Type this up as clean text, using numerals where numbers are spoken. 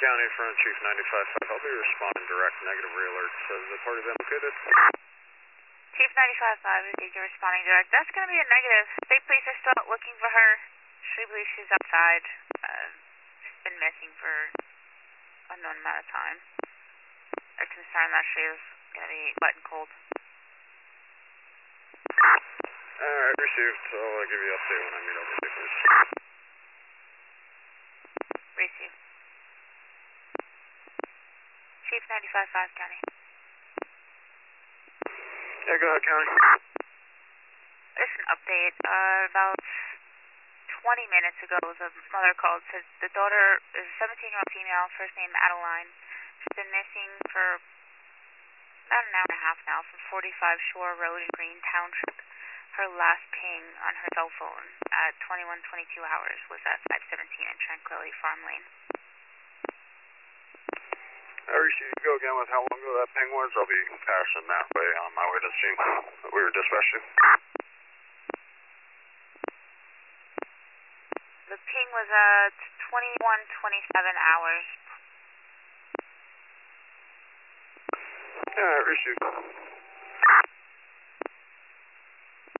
County, front Chief 95.5. I'll be responding direct. Negative re-alert. Says the party been located. Chief 95.5 is you're responding direct. That's going to be a negative. State police are still looking for her. She believes she's outside. She's been missing for an unknown amount of time. They're concerned that she is going to be wet and cold. Alright, received. So I'll give you an update when I meet up with you, please. Received. Chief 95.5 County. Yeah, go ahead, County. Just an update. About 20 minutes ago, the mother called, said the daughter is a 17-year-old female, first name Adeline. She's been missing for about an hour and a half now from 45 Shore Road in Green Township. Her last ping on her cell phone at 21:22 hours was at 517 in Tranquility Farm Lane. I received. Go again with how long ago that ping was. I'll be passing that way on my way to the scene. We were dispatched to. The ping was at 21:27 hours. Alright, received.